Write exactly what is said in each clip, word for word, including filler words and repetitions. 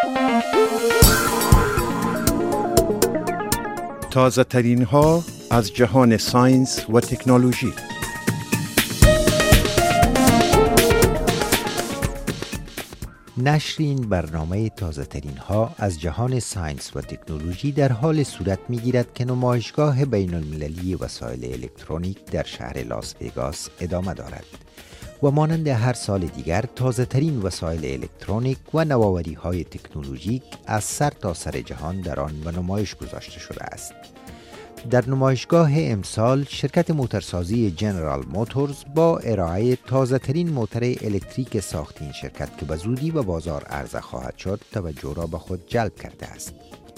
تازه ترین ها از جهان ساینس و تکنولوژی. نشر این برنامه تازه ترین ها از جهان ساینس و تکنولوژی در حال صورت می گیرد که نمایشگاه بین المللی وسایل الکترونیک در شهر لاس وگاس ادامه دارد و مانند هر سال دیگر تازه ترین وسایل الکترونیک و نوآوری های تکنولوژیک از سر تا سر جهان در آن به نمایش گذاشته شده است. در نمایشگاه امسال شرکت موتورسازی جنرال موتورز با ارائه تازه ترین موتور الکتریک ساخت این شرکت که به زودی به بازار عرضه خواهد شد توجه را به خود جلب کرده است.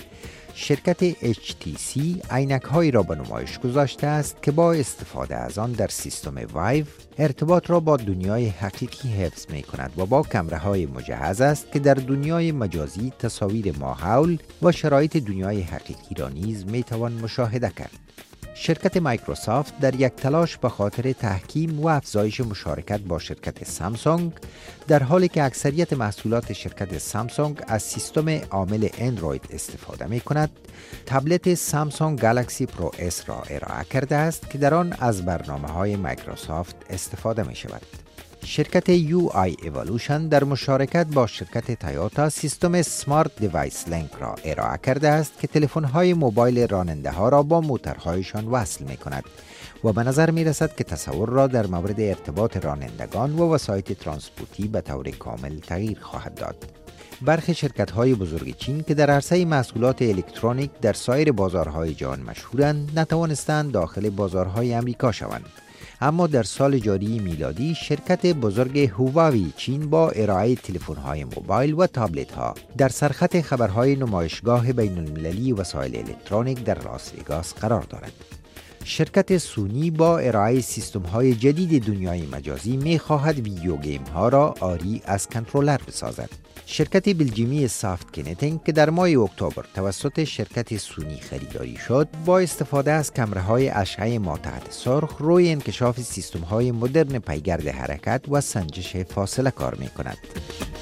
شرکت اچ تی سی عینک‌هایی را به نمایش گذاشته است که با استفاده از آن در سیستم وایو ارتباط را با دنیای حقیقی حفظ می کند و با کامراهای مجهز است که در دنیای مجازی تصاویر ماحول و شرایط دنیای حقیقی را نیز می توان مشاهده کرد. شرکت مایکروسافت در یک تلاش به خاطر تحکیم و افزایش مشارکت با شرکت سامسونگ، در حالی که اکثریت محصولات شرکت سامسونگ از سیستم عامل اندروید استفاده می کند، تبلت سامسونگ گالاکسی پرو اس را ارائه کرده است که در آن از برنامه های مایکروسافت استفاده می شود. شرکت یو آی ایولوشن در مشارکت با شرکت تویوتا سیستم سمارت دیوایس لینک را ارائه کرده است که تلفن‌های موبایل راننده ها را با موتورهایشان وصل می کند و به نظر می رسد که تصور را در مورد ارتباط رانندگان و وسایط ترانسپورتی به طور کامل تغییر خواهد داد. برخی شرکت‌های بزرگ چین که در عرصه محصولات الکترونیک در سایر بازارهای جهان مشهورند، نتوانستند داخل بازارهای امریکا شوند. اما در سال جاری میلادی شرکت بزرگ هواوی چین با ارائه تلفن‌های موبایل و تابلت‌ها در سرخط خبرهای نمایشگاه بین المللی وسایل الکترونیک در لاس وگاس قرار دارد. شرکت سونی با ارائه سیستم‌های جدید دنیای مجازی می‌خواهد ویدیو گیم‌ها را عاری از کنترلر بسازد. شرکت بلژیمی سافت کنتینگ که در ماه اکتبر توسط شرکت سونی خریداری شد، با استفاده از کامراهای اشعه ماتحت سرخ روی انکشاف سیستم‌های مدرن پیگرد حرکت و سنجش فاصله کار می‌کند.